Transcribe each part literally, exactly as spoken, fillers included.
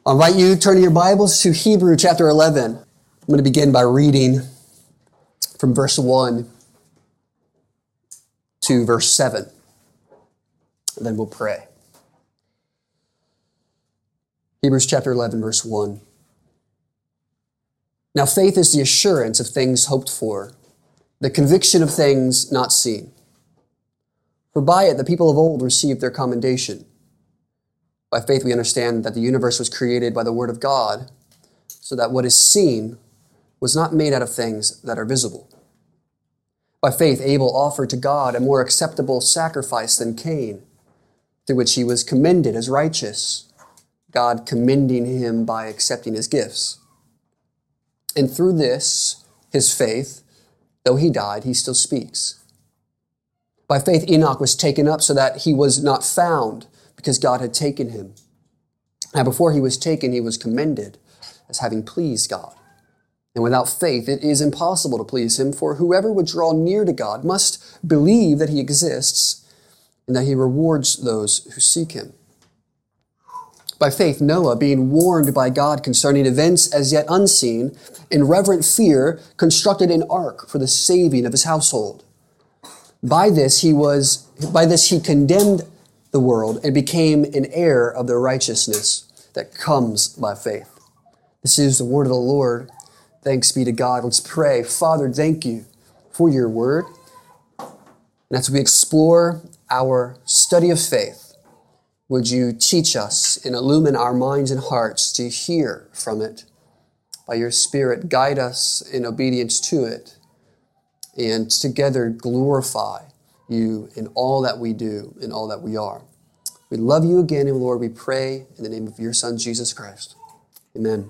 I invite you to turn your Bibles to Hebrews chapter eleven. I'm going to begin by reading from verse one to verse seven. And then we'll pray. Hebrews chapter eleven, verse one. Now faith is the assurance of things hoped for, the conviction of things not seen. For by it the people of old received their commendation. By faith we understand that the universe was created by the word of God, so that what is seen was not made out of things that are visible. By faith Abel offered to God a more acceptable sacrifice than Cain, through which he was commended as righteous, God commending him by accepting his gifts. And through this, his faith, though he died, he still speaks. By faith Enoch was taken up so that he was not found, because God had taken him. Now before he was taken, he was commended as having pleased God. And without faith, it is impossible to please him, for whoever would draw near to God must believe that he exists and that he rewards those who seek him. By faith, Noah, being warned by God concerning events as yet unseen, in reverent fear, constructed an ark for the saving of his household. By this he was, by this he condemned the world and became an heir of the righteousness that comes by faith. This is the word of the Lord. Thanks be to God. Let's pray. Father, thank you for your word. And as we explore our study of faith, would you teach us and illumine our minds and hearts to hear from it? By your Spirit, guide us in obedience to it, and together glorify you in all that we do, in all that we are. We love you again, and Lord, we pray in the name of your Son, Jesus Christ. Amen.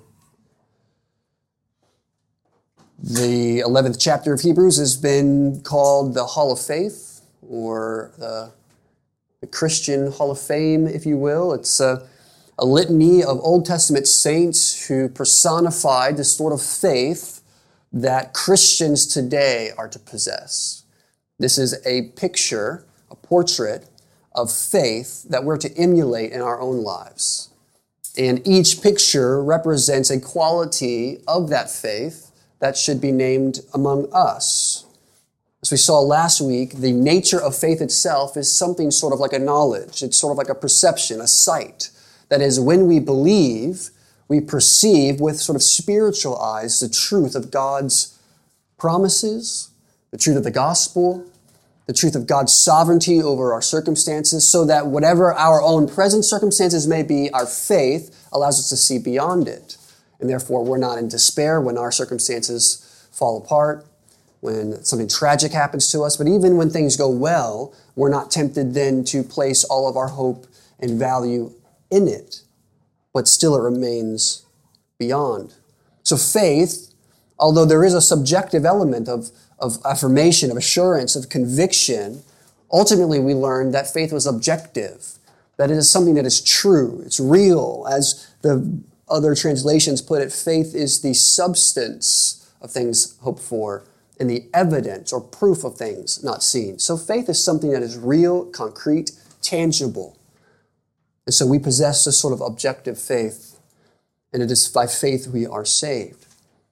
The eleventh chapter of Hebrews has been called the Hall of Faith, or the, the Christian Hall of Fame, if you will. It's a, a litany of Old Testament saints who personified the sort of faith that Christians today are to possess. This is a picture, a portrait of faith that we're to emulate in our own lives. And each picture represents a quality of that faith that should be named among us. As we saw last week, the nature of faith itself is something sort of like a knowledge. It's sort of like a perception, a sight. That is, when we believe, we perceive with sort of spiritual eyes the truth of God's promises, the truth of the gospel, the truth of God's sovereignty over our circumstances, so that whatever our own present circumstances may be, our faith allows us to see beyond it. And therefore, we're not in despair when our circumstances fall apart, when something tragic happens to us. But even when things go well, we're not tempted then to place all of our hope and value in it. But still it remains beyond. So faith, although there is a subjective element of, of affirmation, of assurance, of conviction, ultimately we learn that faith was objective, that it is something that is true, it's real. As the other translations put it, faith is the substance of things hoped for and the evidence or proof of things not seen. So faith is something that is real, concrete, tangible. And so we possess this sort of objective faith, and it is by faith we are saved.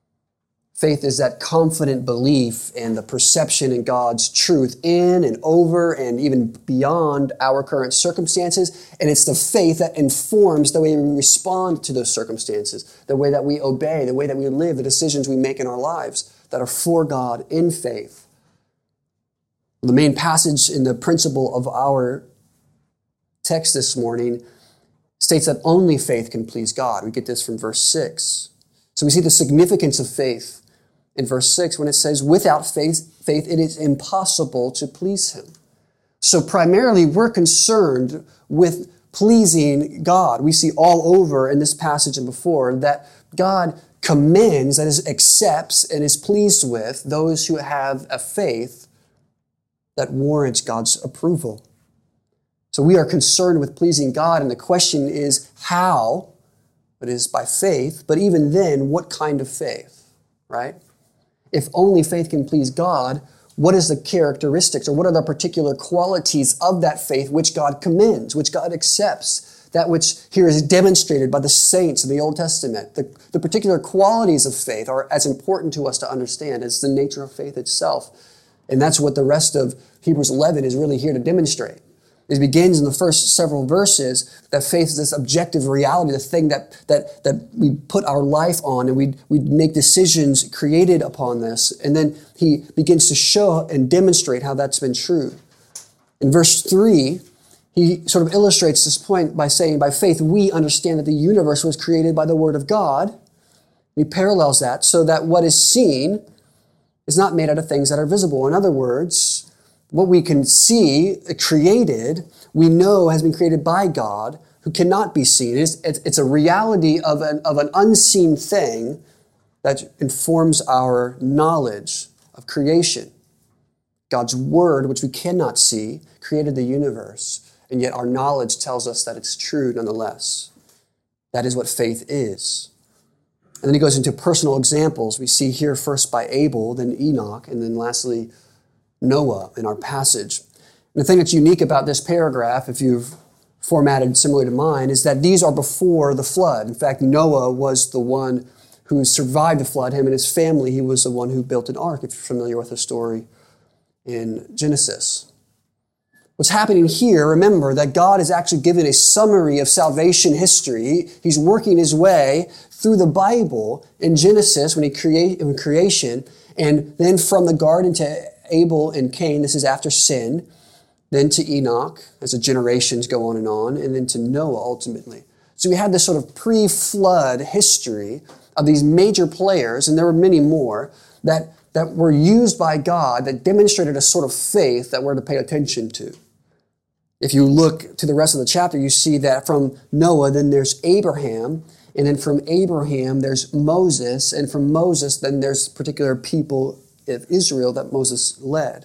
Faith is that confident belief and the perception in God's truth in and over and even beyond our current circumstances. And it's the faith that informs the way we respond to those circumstances, the way that we obey, the way that we live, the decisions we make in our lives that are for God in faith. The main passage in the principle of our text this morning states that only faith can please God. We get this from verse six. So we see the significance of faith in verse six when it says, without faith, faith, it is impossible to please him. So primarily we're concerned with pleasing God. We see all over in this passage and before that God commends, that is, accepts and is pleased with those who have a faith that warrants God's approval. So we are concerned with pleasing God, and the question is how? It is by faith, but even then, what kind of faith, right? If only faith can please God, what is the characteristics or what are the particular qualities of that faith which God commends, which God accepts, that which here is demonstrated by the saints in the Old Testament. The, the particular qualities of faith are as important to us to understand as the nature of faith itself. And that's what the rest of Hebrews eleven is really here to demonstrate. It begins in the first several verses that faith is this objective reality, the thing that that that we put our life on, and we we make decisions created upon this. And then he begins to show and demonstrate how that's been true. In verse three, he sort of illustrates this point by saying, by faith we understand that the universe was created by the word of God. He parallels that so that what is seen is not made out of things that are visible. In other words, what we can see created, we know has been created by God, who cannot be seen. It's, it's a reality of an, of an unseen thing that informs our knowledge of creation. God's word, which we cannot see, created the universe, and yet our knowledge tells us that it's true nonetheless. That is what faith is. And then he goes into personal examples. We see here first by Abel, then Enoch, and then lastly Noah in our passage. And the thing that's unique about this paragraph, if you've formatted similar to mine, is that these are before the flood. In fact, Noah was the one who survived the flood. Him and his family, he was the one who built an ark, if you're familiar with the story in Genesis. What's happening here, remember that God is actually given a summary of salvation history. He's working his way through the Bible in Genesis when he create in creation, and then from the garden to Abel and Cain, this is after sin, then to Enoch, as the generations go on and on, and then to Noah ultimately. So we had this sort of pre-flood history of these major players, and there were many more, that, that were used by God that demonstrated a sort of faith that we're to pay attention to. If you look to the rest of the chapter, you see that from Noah, then there's Abraham, and then from Abraham, there's Moses, and from Moses, then there's particular people of Israel that Moses led.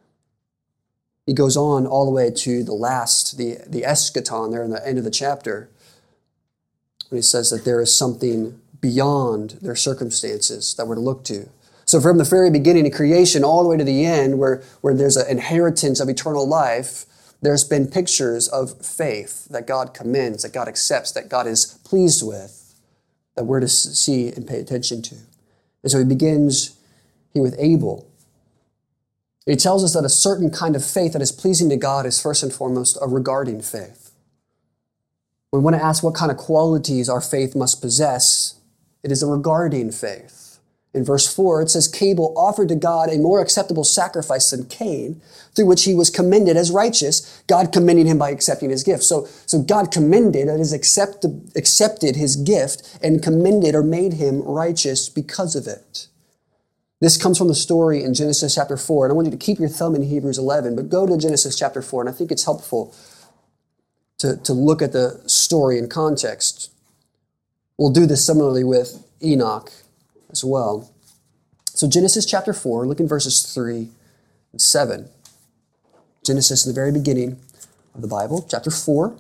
He goes on all the way to the last, the, the eschaton there in the end of the chapter, when he says that there is something beyond their circumstances that we're to look to. So from the very beginning of creation all the way to the end, where, where there's an inheritance of eternal life, there's been pictures of faith that God commends, that God accepts, that God is pleased with, that we're to see and pay attention to. And so he begins here with Abel. He tells us that a certain kind of faith that is pleasing to God is first and foremost a regarding faith. We want to ask what kind of qualities our faith must possess. It is a regarding faith. In verse four, it says, Abel offered to God a more acceptable sacrifice than Cain, through which he was commended as righteous, God commending him by accepting his gift. So, so God commended, that is, accepted, accepted his gift and commended or made him righteous because of it. This comes from the story in Genesis chapter four, and I want you to keep your thumb in Hebrews eleven, but go to Genesis chapter four, and I think it's helpful to, to look at the story in context. We'll do this similarly with Enoch as well. So Genesis chapter four, look in verses three and seven. Genesis in the very beginning of the Bible, chapter four.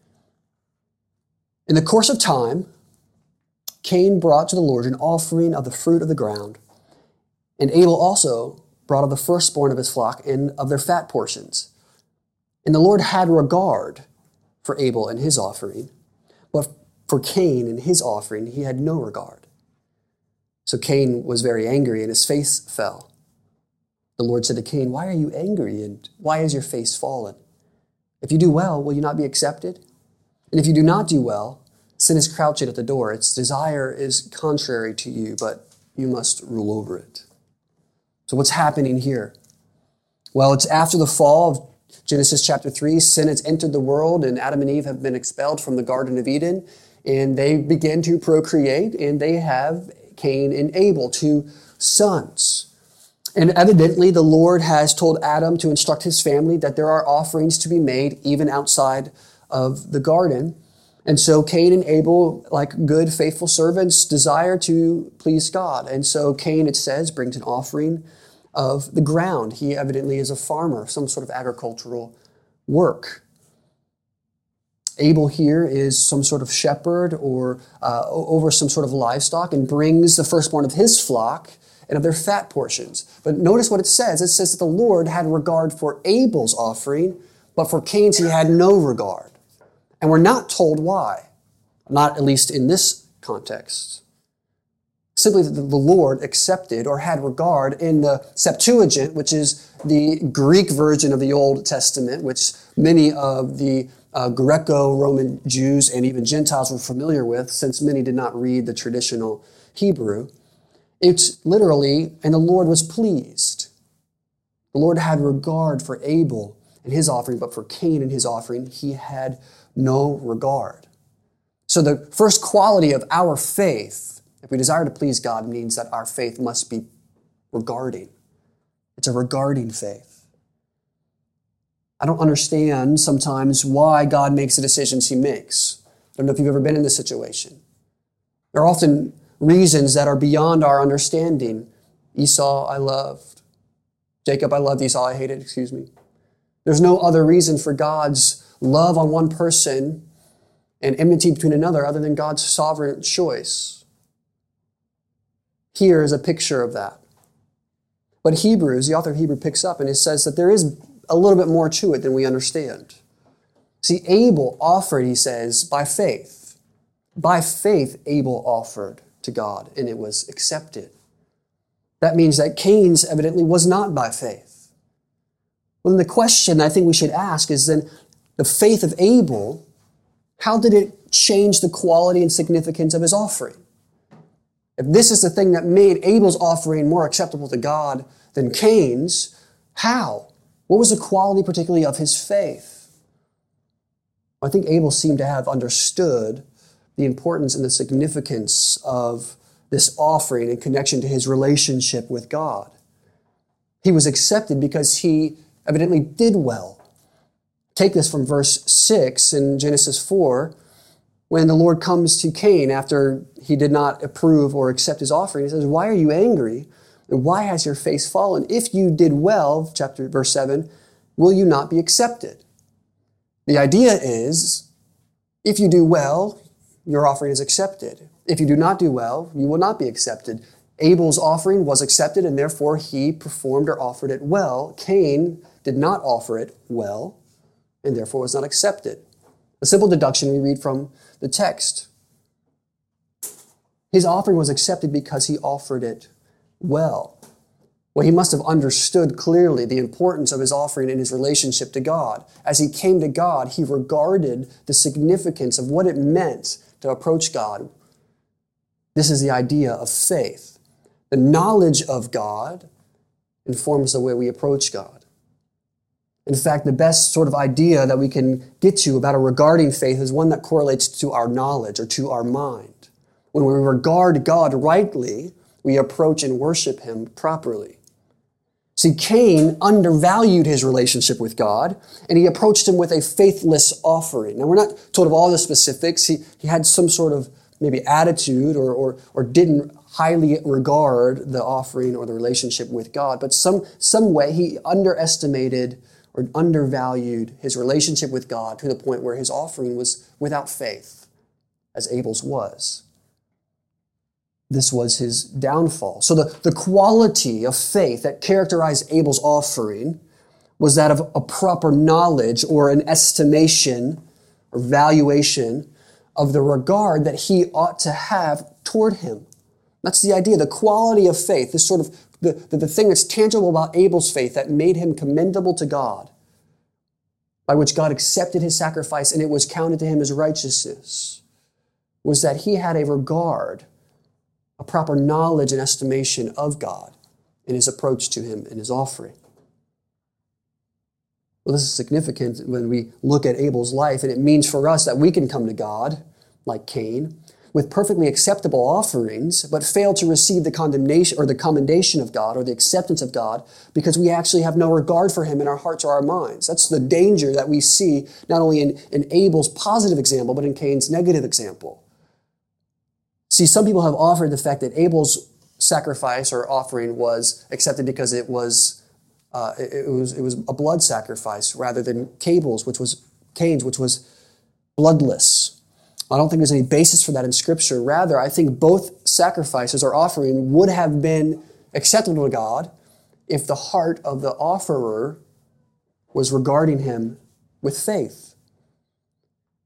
In the course of time, Cain brought to the Lord an offering of the fruit of the ground, and Abel also brought of the firstborn of his flock and of their fat portions. And the Lord had regard for Abel and his offering, but for Cain and his offering he had no regard. So Cain was very angry, and his face fell. The Lord said to Cain, "Why are you angry, and why is your face fallen? If you do well, will you not be accepted? And if you do not do well, sin is crouching at the door. Its desire is contrary to you, but you must rule over it." So what's happening here? Well, it's after the fall of Genesis chapter three. Sin has entered the world, and Adam and Eve have been expelled from the Garden of Eden, and they begin to procreate, and they have Cain and Abel, two sons. And evidently, the Lord has told Adam to instruct his family that there are offerings to be made even outside of the garden. And so Cain and Abel, like good, faithful servants, desire to please God. And so Cain, it says, brings an offering of the ground. He evidently is a farmer, some sort of agricultural work. Abel here is some sort of shepherd or uh, over some sort of livestock and brings the firstborn of his flock and of their fat portions. But notice what it says. It says that the Lord had regard for Abel's offering, but for Cain's he had no regard. And we're not told why, not at least in this context. Simply that the Lord accepted or had regard in the Septuagint, which is the Greek version of the Old Testament, which many of the uh, Greco-Roman Jews and even Gentiles were familiar with, since many did not read the traditional Hebrew. It's literally, and the Lord was pleased. The Lord had regard for Abel and his offering, but for Cain and his offering, he had no regard. So the first quality of our faith, if we desire to please God, means that our faith must be regarding. It's a regarding faith. I don't understand sometimes why God makes the decisions he makes. I don't know if you've ever been in this situation. There are often reasons that are beyond our understanding. Esau I loved. Jacob I loved, Esau I hated, excuse me. There's no other reason for God's love on one person and enmity between another other than God's sovereign choice. Here is a picture of that. But Hebrews, the author of Hebrews picks up and it says that there is a little bit more to it than we understand. See, Abel offered, he says, by faith. By faith, Abel offered to God, and it was accepted. That means that Cain's evidently was not by faith. Well, then the question I think we should ask is then, the faith of Abel, how did it change the quality and significance of his offering? If this is the thing that made Abel's offering more acceptable to God than Cain's, how? What was the quality particularly of his faith? I think Abel seemed to have understood the importance and the significance of this offering in connection to his relationship with God. He was accepted because he evidently did well. Take this from verse six in Genesis four, when the Lord comes to Cain after he did not approve or accept his offering. He says, "Why are you angry? And why has your face fallen? If you did well," chapter verse seven, "will you not be accepted?" The idea is, if you do well, your offering is accepted. If you do not do well, you will not be accepted. Abel's offering was accepted, and therefore he performed or offered it well. Cain did not offer it well, and therefore was not accepted. A simple deduction we read from the text. His offering was accepted because he offered it well. Well, he must have understood clearly the importance of his offering in his relationship to God. As he came to God, he regarded the significance of what it meant to approach God. This is the idea of faith. The knowledge of God informs the way we approach God. In fact, the best sort of idea that we can get to about a regarding faith is one that correlates to our knowledge or to our mind. When we regard God rightly, we approach and worship him properly. See, Cain undervalued his relationship with God, and he approached him with a faithless offering. Now, we're not told of all the specifics. He, he had some sort of maybe attitude or, or, or didn't highly regard the offering or the relationship with God, but some, some way he underestimated or undervalued his relationship with God to the point where his offering was without faith, as Abel's was. This was his downfall. So the, the quality of faith that characterized Abel's offering was that of a proper knowledge or an estimation or valuation of the regard that he ought to have toward him. That's the idea, the quality of faith, this sort of the, the, the thing that's tangible about Abel's faith that made him commendable to God, by which God accepted his sacrifice and it was counted to him as righteousness, was that he had a regard, a proper knowledge and estimation of God in his approach to him in his offering. Well, this is significant when we look at Abel's life, and it means for us that we can come to God, like Cain, with perfectly acceptable offerings, but fail to receive the condemnation or the commendation of God or the acceptance of God because we actually have no regard for him in our hearts or our minds. That's the danger that we see not only in, in Abel's positive example, but in Cain's negative example. See, some people have offered the fact that Abel's sacrifice or offering was accepted because it was uh, it, it was it was a blood sacrifice rather than Cain's, which was Cain's, which was bloodless. I don't think there's any basis for that in Scripture. Rather, I think both sacrifices or offering would have been acceptable to God if the heart of the offerer was regarding him with faith.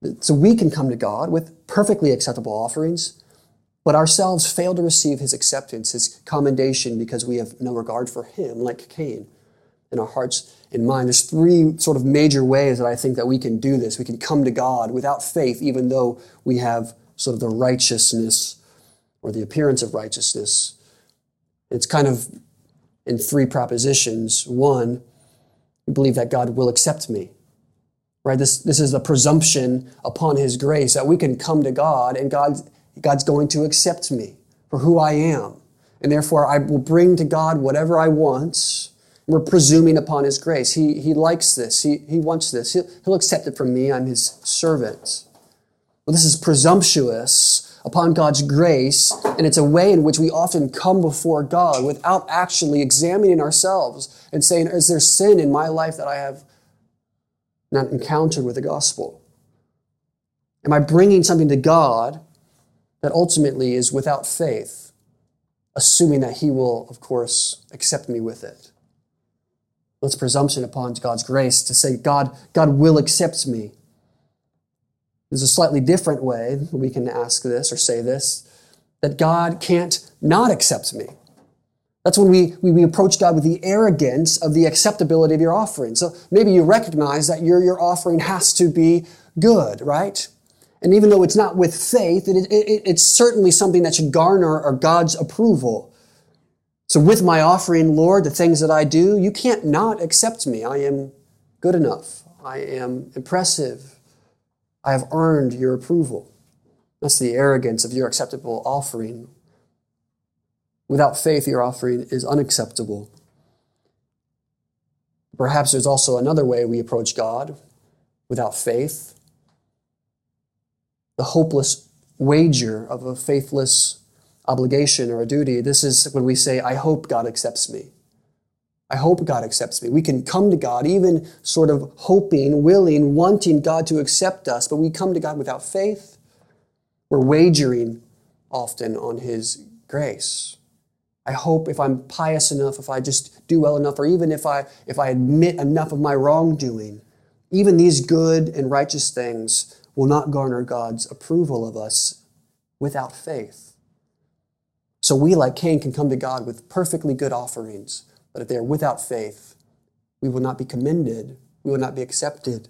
So we can come to God with perfectly acceptable offerings, but ourselves fail to receive his acceptance, his commendation, because we have no regard for him, like Cain, in our hearts and mind. There's three sort of major ways that I think that we can do this. We can come to God without faith, even though we have sort of the righteousness or the appearance of righteousness. It's kind of in three propositions. One, we believe that God will accept me. Right? This, this is a presumption upon his grace that we can come to God and God, God's going to accept me for who I am. And therefore I will bring to God whatever I want. We're presuming upon his grace. He, he likes this. He, he wants this. He'll, he'll accept it from me. I'm his servant. Well, this is presumptuous upon God's grace, and it's a way in which we often come before God without actually examining ourselves and saying, is there sin in my life that I have not encountered with the gospel? Am I bringing something to God that ultimately is without faith, assuming that he will, of course, accept me with it? That's presumption upon God's grace to say, God, God will accept me. There's a slightly different way we can ask this or say this, that God can't not accept me. That's when we, we, we approach God with the arrogance of the acceptability of your offering. So maybe you recognize that your, your offering has to be good, right? And even though it's not with faith, it, it, it's certainly something that should garner or God's approval. So with my offering, Lord, the things that I do, you can't not accept me. I am good enough. I am impressive. I have earned your approval. That's the arrogance of your acceptable offering. Without faith, your offering is unacceptable. Perhaps there's also another way we approach God without faith. The hopeless wager of a faithless obligation or a duty. This is when we say, I hope God accepts me. I hope God accepts me. We can come to God even sort of hoping, willing, wanting God to accept us, but we come to God without faith. We're wagering often on his grace. I hope if I'm pious enough, if I just do well enough, or even if I if I admit enough of my wrongdoing, even these good and righteous things will not garner God's approval of us without faith. So we, like Cain, can come to God with perfectly good offerings, but if they are without faith, we will not be commended, we will not be accepted.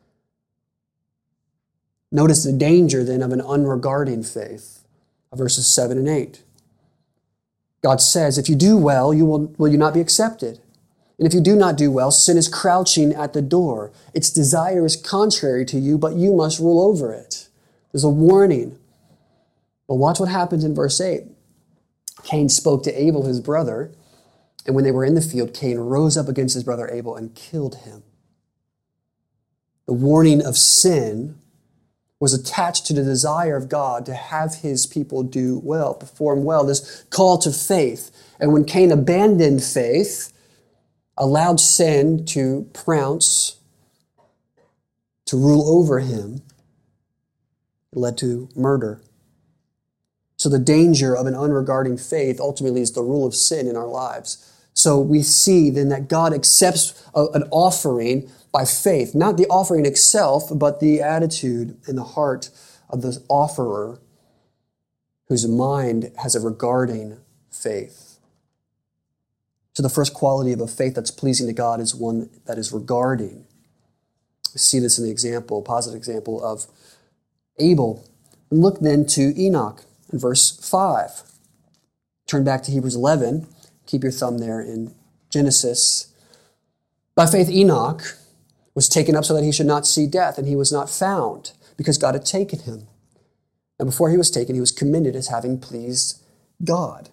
Notice the danger then of an unregarding faith, verses seven and eight. God says, if you do well, you will, will you not be accepted? And if you do not do well, sin is crouching at the door. Its desire is contrary to you, but you must rule over it. There's a warning. But watch what happens in verse eight. Cain spoke to Abel, his brother, and when they were in the field, Cain rose up against his brother Abel and killed him. The warning of sin was attached to the desire of God to have his people do well, perform well, this call to faith. And when Cain abandoned faith, allowed sin to prounce, to rule over him, it led to murder. So the danger of an unregarding faith ultimately is the rule of sin in our lives. So we see then that God accepts a, an offering by faith, not the offering itself, but the attitude and the heart of the offerer whose mind has a regarding faith. So the first quality of a faith that's pleasing to God is one that is regarding. We see this in the example, positive example of Abel. And look then to Enoch in verse five. Turn back to Hebrews eleven. Keep your thumb there in Genesis. By faith, Enoch was taken up so that he should not see death, and he was not found because God had taken him. And before he was taken, he was commended as having pleased God.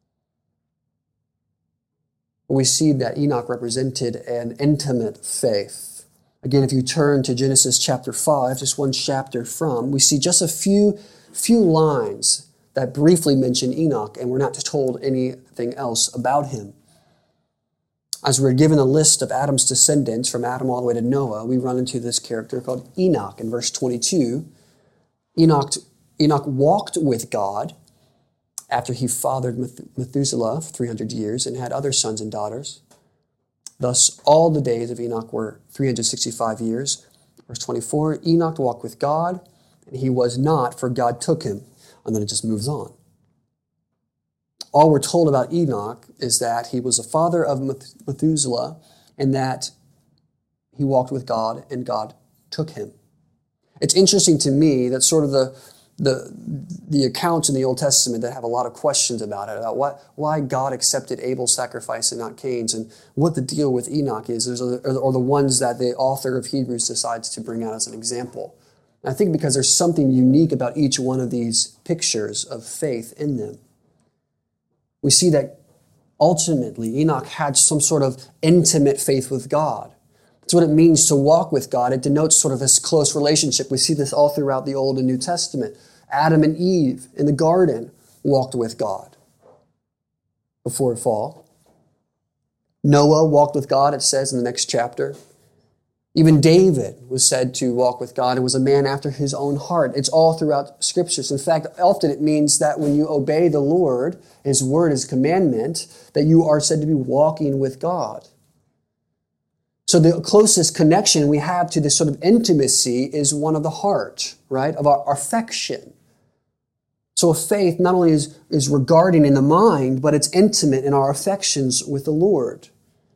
We see that Enoch represented an intimate faith. Again, if you turn to Genesis chapter five, just one chapter from, we see just a few, few lines that briefly mention Enoch, and we're not told anything else about him. As we're given a list of Adam's descendants from Adam all the way to Noah, we run into this character called Enoch in verse twenty-two. Enoch, Enoch walked with God after he fathered Methuselah for three hundred years and had other sons and daughters. Thus, all the days of Enoch were three hundred sixty-five years. Verse twenty-four, Enoch walked with God, and he was not, for God took him. And then it just moves on. All we're told about Enoch is that he was a father of Methuselah, and that he walked with God, and God took him. It's interesting to me that sort of the the the accounts in the Old Testament that have a lot of questions about it, about what, why God accepted Abel's sacrifice and not Cain's, and what the deal with Enoch is, or, or the ones that the author of Hebrews decides to bring out as an example. And I think because there's something unique about each one of these pictures of faith in them. We see that ultimately Enoch had some sort of intimate faith with God. That's what it means to walk with God. It denotes sort of this close relationship. We see this all throughout the Old and New Testament. Adam and Eve in the garden walked with God before the fall. Noah walked with God, it says in the next chapter. Even David was said to walk with God and was a man after his own heart. It's all throughout Scriptures. In fact, often it means that when you obey the Lord, His word, His commandment, that you are said to be walking with God. So the closest connection we have to this sort of intimacy is one of the heart, right? Of our affection. So faith not only is, is regarding in the mind, but it's intimate in our affections with the Lord.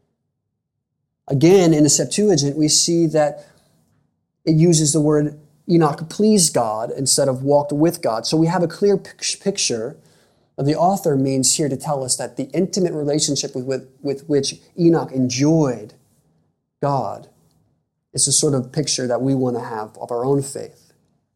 Again, in the Septuagint, we see that it uses the word Enoch pleased God instead of walked with God. So we have a clear picture of the author means here to tell us that the intimate relationship with, with, with which Enoch enjoyed God is the sort of picture that we want to have of our own faith.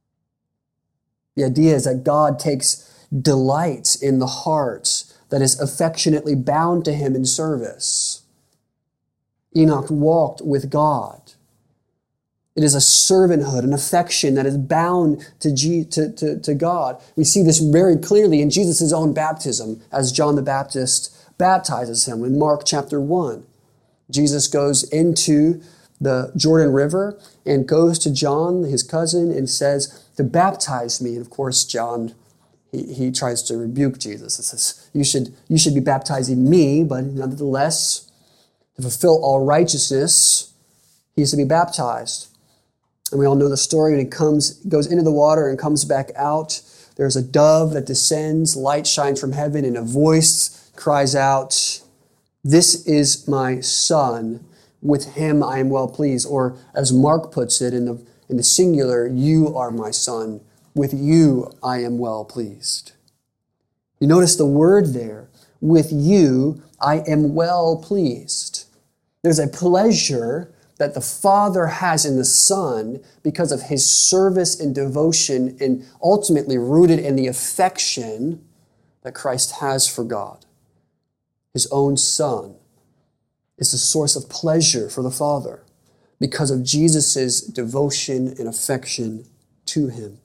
The idea is that God takes delight in the heart that is affectionately bound to Him in service. Enoch walked with God. It is a servanthood, an affection that is bound to, G, to, to, to God. We see this very clearly in Jesus' own baptism as John the Baptist baptizes him in Mark chapter one. Jesus goes into the Jordan River and goes to John, his cousin, and says, to baptize me. And of course, John, he, he tries to rebuke Jesus. He says, you should, you should be baptizing me, but nevertheless, to fulfill all righteousness, he is to be baptized. And we all know the story. When he comes, goes into the water and comes back out, there's a dove that descends, light shines from heaven, and a voice cries out, "This is my son, with him I am well pleased." Or as Mark puts it in the, in the singular, "You are my son, with you I am well pleased." You notice the word there, "with you I am well pleased." There's a pleasure that the Father has in the Son because of His service and devotion, and ultimately rooted in the affection that Christ has for God. His own Son is a source of pleasure for the Father because of Jesus' devotion and affection to Him.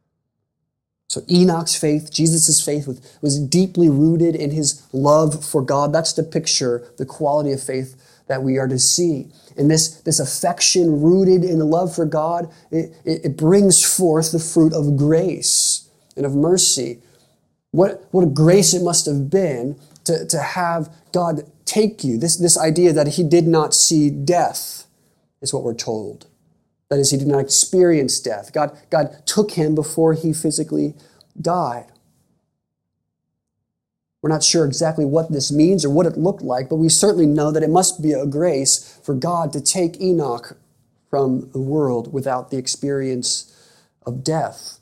So Enoch's faith, Jesus' faith, was deeply rooted in his love for God. That's the picture, the quality of faith that we are to see. And this, this affection rooted in the love for God, it, it, it brings forth the fruit of grace and of mercy. What, what a grace it must have been to, to have God take you. This, this idea that He did not see death is what we're told. That is, He did not experience death. God, God took Him before He physically died. We're not sure exactly what this means or what it looked like, but we certainly know that it must be a grace for God to take Enoch from the world without the experience of death.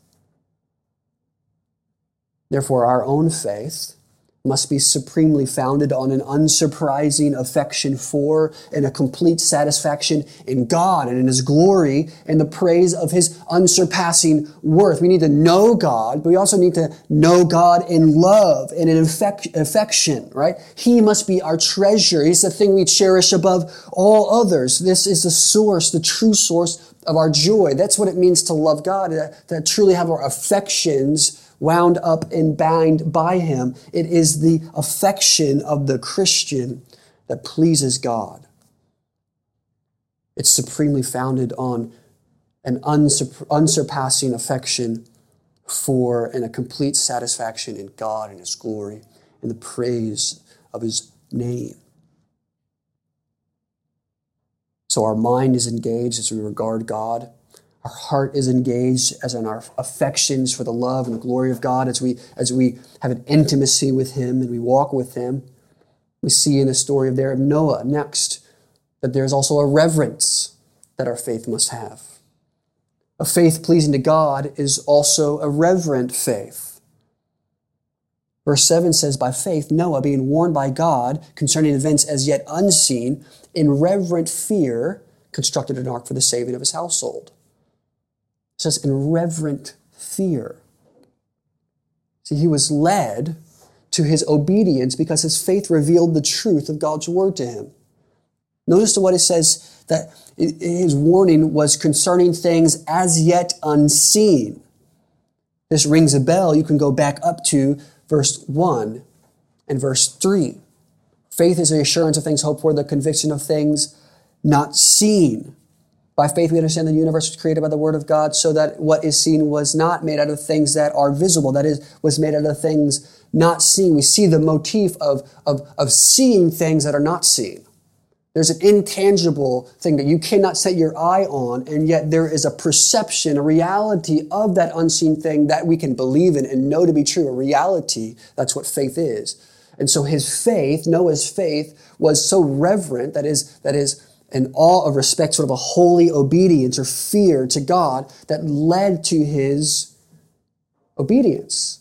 Therefore, our own faith must be supremely founded on an unsurprising affection for and a complete satisfaction in God and in His glory and the praise of His unsurpassing worth. We need to know God, but we also need to know God in love and in affection, right? He must be our treasure. He's the thing we cherish above all others. This is the source, the true source of our joy. That's what it means to love God, to, to truly have our affections wound up and bound by Him. It is the affection of the Christian that pleases God. It's supremely founded on an unsur- unsurpassing affection for and a complete satisfaction in God and His glory and the praise of His name. So our mind is engaged as we regard God. Our heart is engaged as in our affections for the love and the glory of God as we, as we have an intimacy with Him and we walk with Him. We see in the story of there of Noah next that there's also a reverence that our faith must have. A faith pleasing to God is also a reverent faith. Verse seven says, by faith, Noah, being warned by God concerning events as yet unseen, in reverent fear, constructed an ark for the saving of his household. It says, in reverent fear. See, he was led to his obedience because his faith revealed the truth of God's word to him. Notice what it says, that his warning was concerning things as yet unseen. This rings a bell. You can go back up to verse one and verse three. Faith is the assurance of things hoped for, the conviction of things not seen. By faith we understand the universe was created by the word of God, so that what is seen was not made out of things that are visible. That is, was made out of things not seen. We see the motif of, of, of seeing things that are not seen. There's an intangible thing that you cannot set your eye on, and yet there is a perception, a reality of that unseen thing that we can believe in and know to be true, a reality. That's what faith is. And so his faith, Noah's faith, was so reverent, that is, that is an awe of respect, sort of a holy obedience or fear to God that led to his obedience.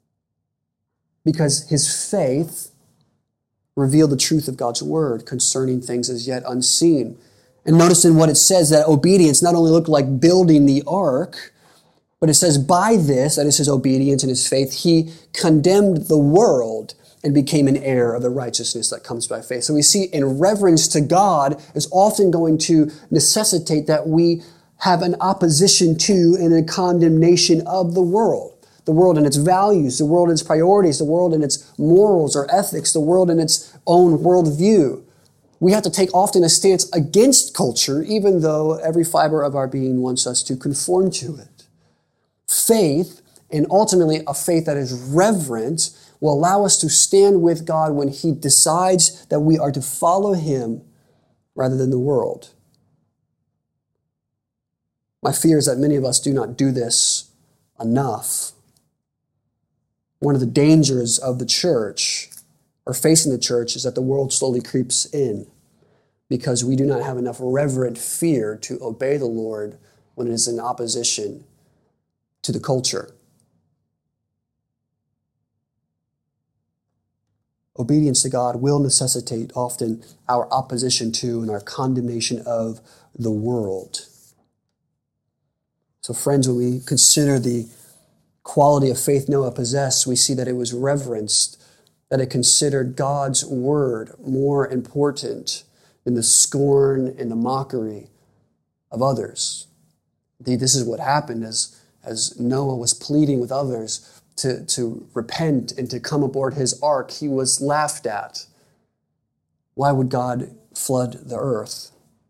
Because his faith revealed the truth of God's word concerning things as yet unseen. And notice in what it says that obedience not only looked like building the ark, but it says by this, that is his obedience and his faith, he condemned the world and became an heir of the righteousness that comes by faith. So we see in reverence to God is often going to necessitate that we have an opposition to and a condemnation of the world. The world and its values, the world and its priorities, the world and its morals or ethics, the world and its own worldview. We have to take often a stance against culture, even though every fiber of our being wants us to conform to it. Faith, and ultimately a faith that is reverent, will allow us to stand with God when He decides that we are to follow Him rather than the world. My fear is that many of us do not do this enough. One of the dangers of the church, or facing the church, is that the world slowly creeps in because we do not have enough reverent fear to obey the Lord when it is in opposition to the culture. Obedience to God will necessitate often our opposition to and our condemnation of the world. So friends, when we consider the quality of faith Noah possessed, we see that it was reverenced, that it considered God's word more important than the scorn and the mockery of others. Indeed, this is what happened as, as Noah was pleading with others to, to repent and to come aboard his ark. He was laughed at. Why would God flood the earth?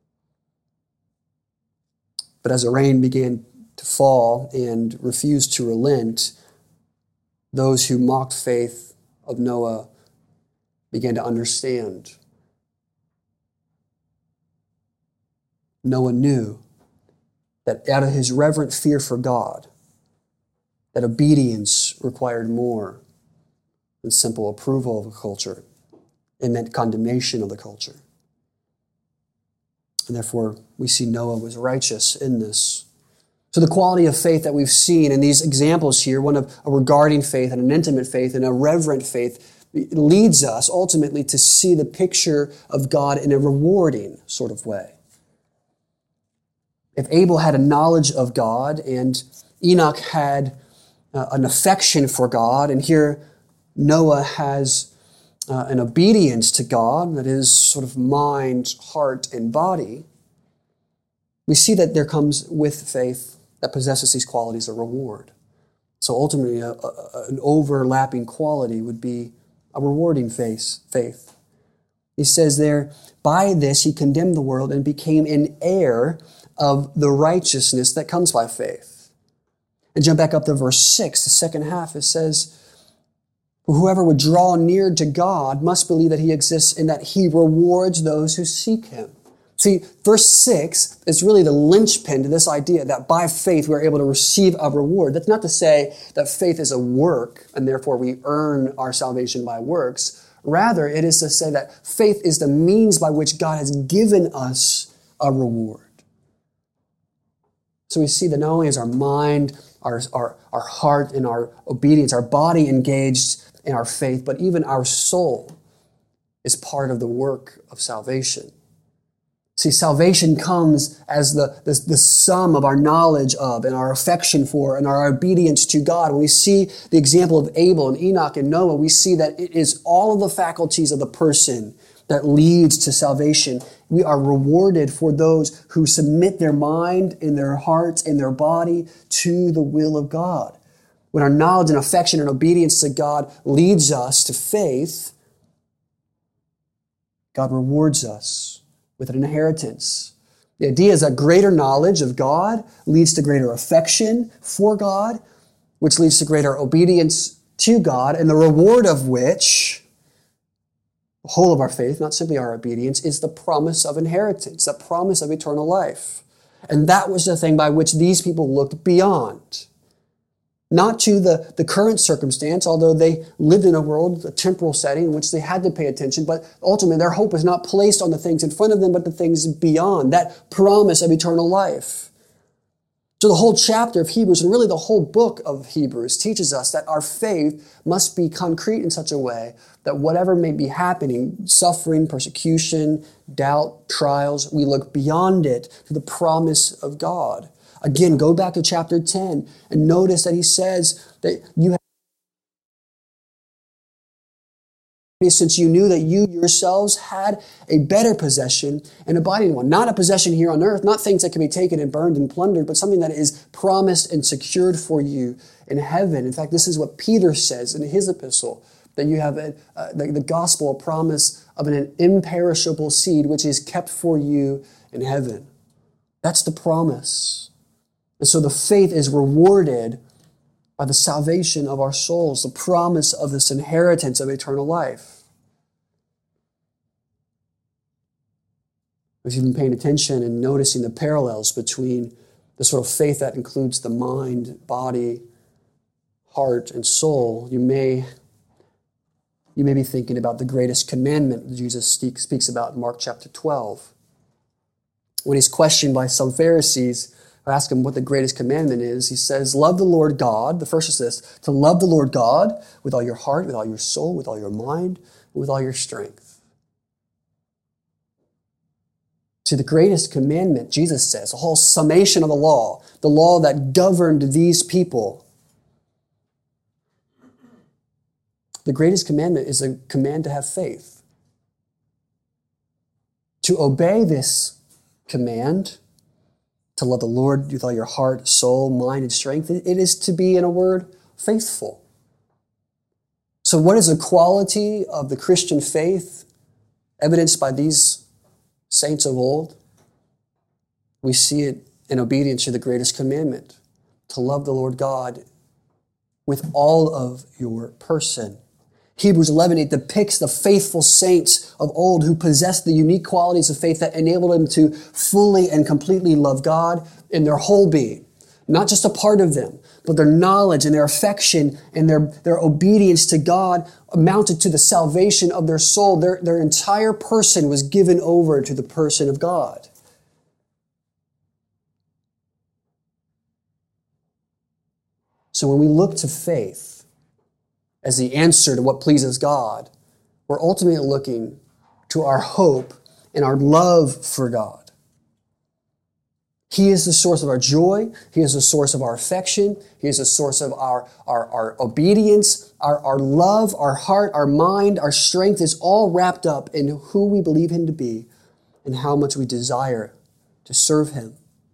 But as the rain began to fall and refused to relent, those who mocked faith of Noah began to understand. Noah knew that out of his reverent fear for God, that obedience required more than simple approval of a culture. It meant condemnation of the culture. And therefore, we see Noah was righteous in this. So the quality of faith that we've seen in these examples here, one of a regarding faith and an intimate faith and a reverent faith, leads us ultimately to see the picture of God in a rewarding sort of way. If Abel had a knowledge of God and Enoch had uh, an affection for God, and here Noah has uh, an obedience to God that is sort of mind, heart, and body, we see that there comes with faith that possesses these qualities a reward. So ultimately, a, a, an overlapping quality would be a rewarding faith. faith. He says there, by this he condemned the world and became an heir of the righteousness that comes by faith. And jump back up to verse six, the second half, it says, whoever would draw near to God must believe that He exists and that He rewards those who seek Him. See, verse six is really the linchpin to this idea that by faith we're able to receive a reward. That's not to say that faith is a work and therefore we earn our salvation by works. Rather, it is to say that faith is the means by which God has given us a reward. So we see that not only is our mind, our, our, our heart, and our obedience, our body engaged in our faith, but even our soul is part of the work of salvation. See, salvation comes as the, the, the sum of our knowledge of and our affection for and our obedience to God. When we see the example of Abel and Enoch and Noah, we see that it is all of the faculties of the person that leads to salvation. We are rewarded for those who submit their mind and their hearts and their body to the will of God. When our knowledge and affection and obedience to God leads us to faith, God rewards us with an inheritance. The idea is that greater knowledge of God leads to greater affection for God, which leads to greater obedience to God, and the reward of which, the whole of our faith, not simply our obedience, is the promise of inheritance, the promise of eternal life. And that was the thing by which these people looked beyond. Not to the, the current circumstance, although they lived in a world, a temporal setting in which they had to pay attention, but ultimately their hope was not placed on the things in front of them, but the things beyond, that promise of eternal life. So the whole chapter of Hebrews, and really the whole book of Hebrews, teaches us that our faith must be concrete in such a way that whatever may be happening, suffering, persecution, doubt, trials, we look beyond it to the promise of God. Again, go back to chapter ten and notice that he says that you have, since you knew that you yourselves had a better possession, an abiding one. Not a possession here on earth, not things that can be taken and burned and plundered, but something that is promised and secured for you in heaven. In fact, this is what Peter says in his epistle, that you have a, uh, the, the gospel, a promise of an imperishable seed, which is kept for you in heaven. That's the promise. And so the faith is rewarded by the salvation of our souls, the promise of this inheritance of eternal life. If you've been paying attention and noticing the parallels between the sort of faith that includes the mind, body, heart, and soul, you may, you may be thinking about the greatest commandment that Jesus speaks about in Mark chapter twelve. When he's questioned by some Pharisees, I ask him what the greatest commandment is. He says, love the Lord God. The first is this, to love the Lord God with all your heart, with all your soul, with all your mind, and with all your strength. See, the greatest commandment, Jesus says, a whole summation of the law, the law that governed these people. The greatest commandment is a command to have faith. To obey this command, to love the Lord with all your heart, soul, mind, and strength, it is to be, in a word, faithful. So what is the quality of the Christian faith evidenced by these saints of old? We see it in obedience to the greatest commandment, to love the Lord God with all of your person. Hebrews eleven eight depicts the faithful saints of old who possessed the unique qualities of faith that enabled them to fully and completely love God in their whole being. Not just a part of them, but their knowledge and their affection and their, their obedience to God amounted to the salvation of their soul. Their, their entire person was given over to the person of God. So when we look to faith as the answer to what pleases God, we're ultimately looking to our hope and our love for God. He is the source of our joy. He is the source of our affection. He is the source of our, our, our obedience, our, our love, our heart, our mind, our strength is all wrapped up in who we believe Him to be and how much we desire to serve Him.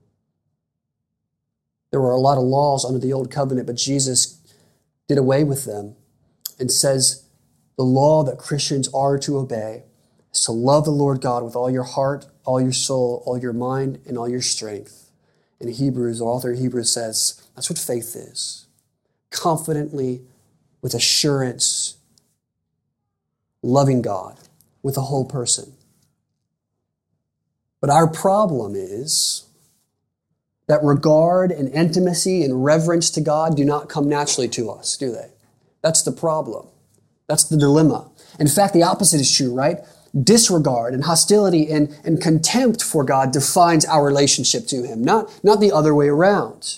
There were a lot of laws under the Old Covenant, but Jesus did away with them and says the law that Christians are to obey is to love the Lord God with all your heart, all your soul, all your mind, and all your strength. In Hebrews, the author of Hebrews says that's what faith is. Confidently, with assurance, loving God with the whole person. But our problem is that regard and intimacy and reverence to God do not come naturally to us, do they? That's the problem. That's the dilemma. In fact, the opposite is true, right? Disregard and hostility and, and contempt for God defines our relationship to Him, not, not the other way around.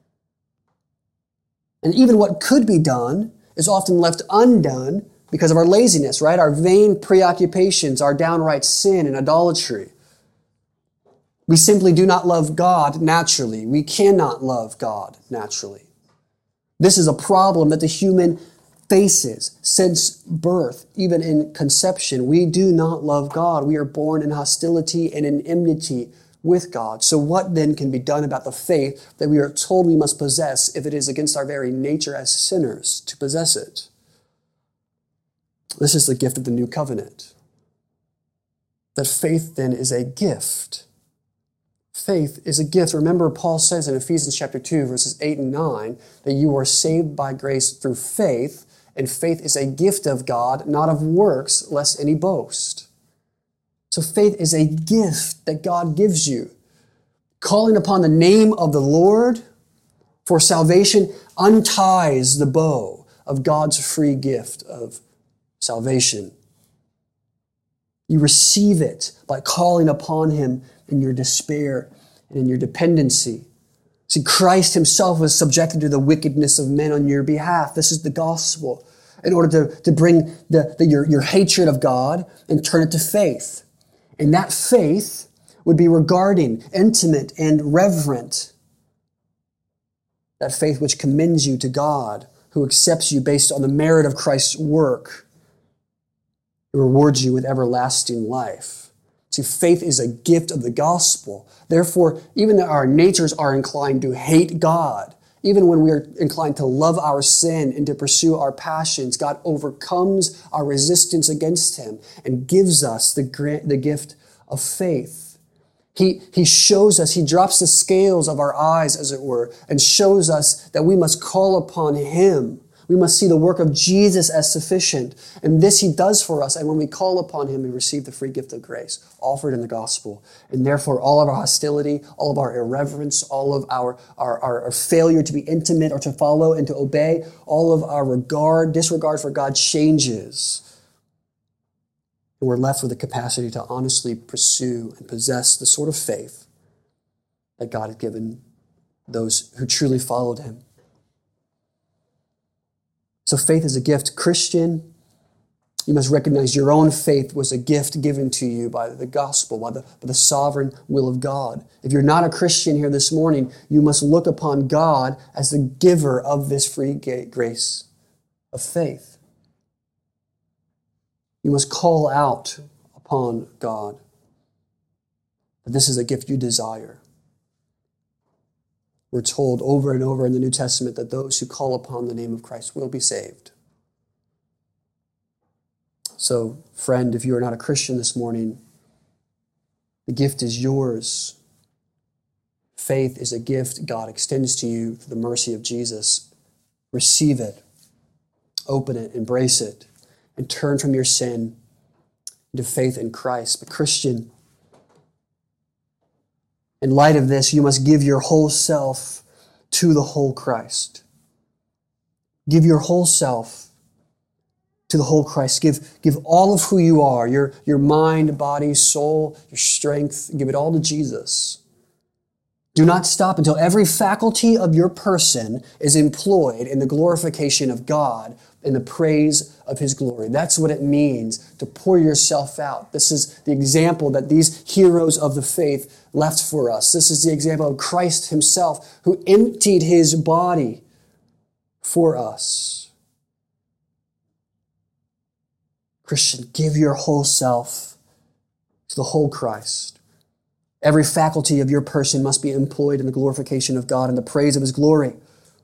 And even what could be done is often left undone because of our laziness, right? Our vain preoccupations, our downright sin and idolatry. We simply do not love God naturally. We cannot love God naturally. This is a problem that the human faces since birth, even in conception. We do not love God. We are born in hostility and in enmity with God. So what then can be done about the faith that we are told we must possess if it is against our very nature as sinners to possess it? This is the gift of the new covenant. That faith then is a gift. Faith is a gift. Remember, Paul says in Ephesians chapter two, verses eight and nine, that you are saved by grace through faith, and faith is a gift of God, not of works, lest any boast. So faith is a gift that God gives you. Calling upon the name of the Lord for salvation unties the bow of God's free gift of salvation. You receive it by calling upon Him in your despair and in your dependency. See, Christ Himself was subjected to the wickedness of men on your behalf. This is the gospel. In order to, to bring the, the, your, your hatred of God and turn it to faith. And that faith would be regarding, intimate, and reverent. That faith which commends you to God, who accepts you based on the merit of Christ's work. It rewards you with everlasting life. See, faith is a gift of the gospel. Therefore, even though our natures are inclined to hate God, even when we are inclined to love our sin and to pursue our passions, God overcomes our resistance against Him and gives us the, grant, the gift of faith. He, he shows us, He drops the scales of our eyes, as it were, and shows us that we must call upon Him. We must see the work of Jesus as sufficient. And this He does for us. And when we call upon Him, we receive the free gift of grace offered in the gospel. And therefore, all of our hostility, all of our irreverence, all of our, our, our, our failure to be intimate or to follow and to obey, all of our regard, disregard for God changes. And we're left with the capacity to honestly pursue and possess the sort of faith that God had given those who truly followed Him. So faith is a gift. Christian, you must recognize your own faith was a gift given to you by the gospel, by the, by the sovereign will of God. If you're not a Christian here this morning, you must look upon God as the giver of this free grace of faith. You must call out upon God that this is a gift you desire. We're told over and over in the New Testament that those who call upon the name of Christ will be saved. So, friend, if you are not a Christian this morning, the gift is yours. Faith is a gift God extends to you through the mercy of Jesus. Receive it, open it, embrace it, and turn from your sin into faith in Christ. But Christian, in light of this, you must give your whole self to the whole Christ. Give your whole self to the whole Christ. Give, give all of who you are, your, your mind, body, soul, your strength. Give it all to Jesus. Do not stop until every faculty of your person is employed in the glorification of God, in the praise of His glory. That's what it means to pour yourself out. This is the example that these heroes of the faith left for us. This is the example of Christ Himself, who emptied His body for us. Christian, give your whole self to the whole Christ. Every faculty of your person must be employed in the glorification of God and the praise of His glory.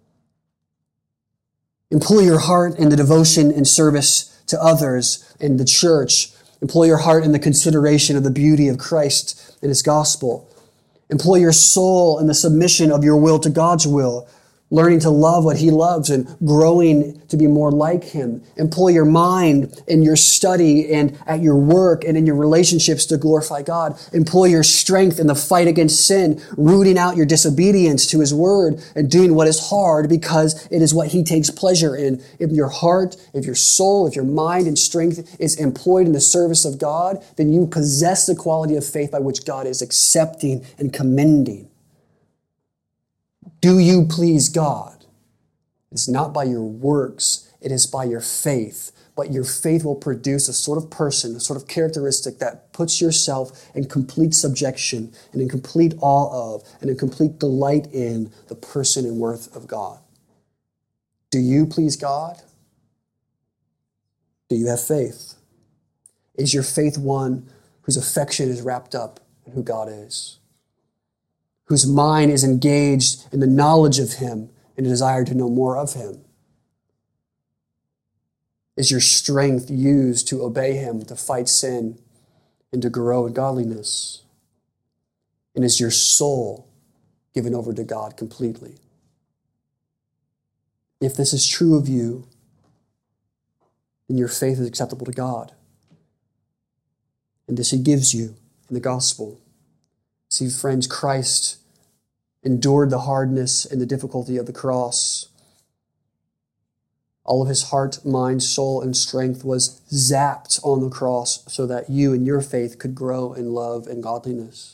Employ your heart in the devotion and service to others in the church. Employ your heart in the consideration of the beauty of Christ and His gospel. Employ your soul in the submission of your will to God's will. learning to love what he loves and growing to be more like him. Employ your mind in your study and at your work and in your relationships to glorify God. Employ your strength in the fight against sin, rooting out your disobedience to his word and doing what is hard because it is what he takes pleasure in. If your heart, if your soul, if your mind and strength is employed in the service of God, then you possess the quality of faith by which God is accepting and commending. Do you please God? It's not by your works, it is by your faith. But your faith will produce a sort of person, a sort of characteristic that puts yourself in complete subjection and in complete awe of and in complete delight in the person and worth of God. Do you please God? Do you have faith? Is your faith one whose affection is wrapped up in who God is? Whose mind is engaged in the knowledge of him and a desire to know more of him? Is your strength used to obey him, to fight sin, and to grow in godliness? And is your soul given over to God completely? If this is true of you, then your faith is acceptable to God. And this he gives you in the gospel. See, friends, Christ endured the hardness and the difficulty of the cross. All of his heart, mind, soul, and strength was zapped on the cross so that you and your faith could grow in love and godliness.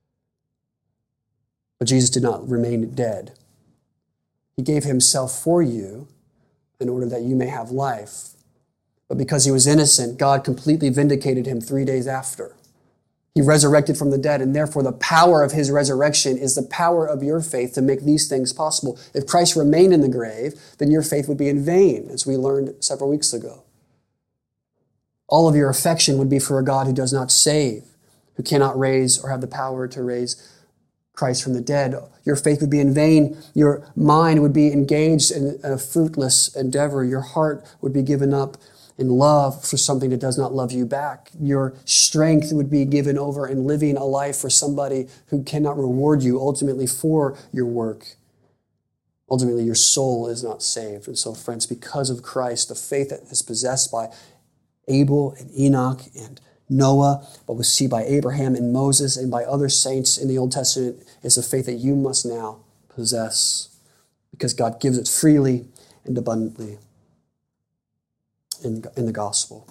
But Jesus did not remain dead. He gave himself for you in order that you may have life. But because he was innocent, God completely vindicated him three days after. He resurrected from the dead, and therefore the power of his resurrection is the power of your faith to make these things possible. If Christ remained in the grave, then your faith would be in vain, as we learned several weeks ago. All of your affection would be for a God who does not save, who cannot raise or have the power to raise Christ from the dead. Your faith would be in vain. Your mind would be engaged in a fruitless endeavor. Your heart would be given up in love for something that does not love you back. Your strength would be given over in living a life for somebody who cannot reward you ultimately for your work. Ultimately, your soul is not saved. And so, friends, because of Christ, the faith that is possessed by Abel and Enoch and Noah, but we see by Abraham and Moses and by other saints in the Old Testament, is a faith that you must now possess because God gives it freely and abundantly in, in the gospel.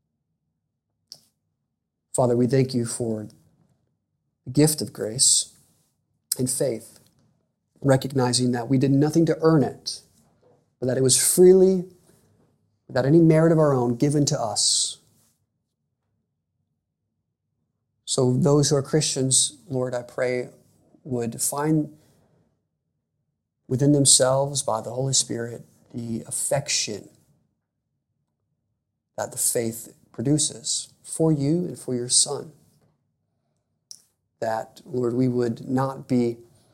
Father, we thank you for the gift of grace and faith, recognizing that we did nothing to earn it, but that it was freely, without any merit of our own, given to us. So those who are Christians, Lord, I pray, would find within themselves, by the Holy Spirit, the affection that the faith produces for you and for your Son. That, Lord, we would not be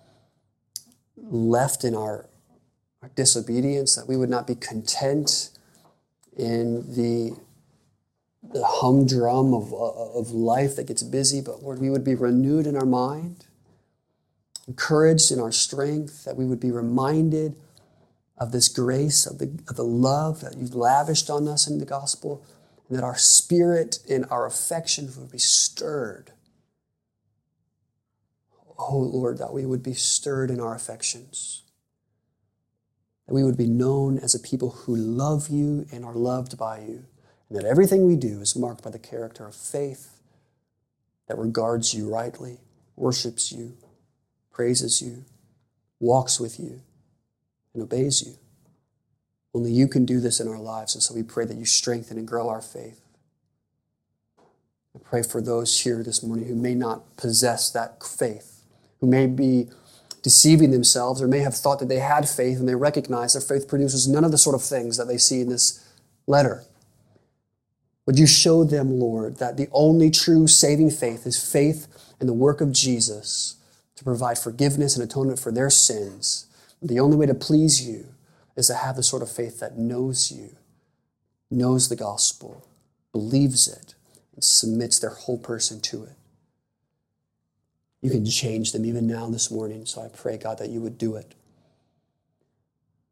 left in our, our disobedience, that we would not be content in the, the humdrum of, of life that gets busy, but Lord, we would be renewed in our mind, encouraged in our strength, that we would be reminded of this grace, of the, of the love that you've lavished on us in the gospel, and that our spirit and our affections would be stirred. Oh, Lord, that we would be stirred in our affections, that we would be known as a people who love you and are loved by you, and that everything we do is marked by the character of faith that regards you rightly, worships you, praises you, walks with you, and obeys you. Only you can do this in our lives, and so we pray that you strengthen and grow our faith. I pray for those here this morning who may not possess that faith, who may be deceiving themselves or may have thought that they had faith and they recognize their faith produces none of the sort of things that they see in this letter. Would you show them, Lord, that the only true saving faith is faith in the work of Jesus to provide forgiveness and atonement for their sins. The only way to please you is to have the sort of faith that knows you, knows the gospel, believes it, and submits their whole person to it. You can change them even now this morning, so I pray, God, that you would do it.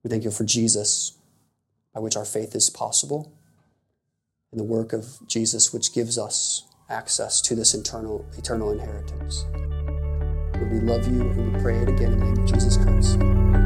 We thank you for Jesus, by which our faith is possible, and the work of Jesus, which gives us access to this eternal, eternal inheritance. Lord, we love you, and we pray it again in the name of Jesus Christ.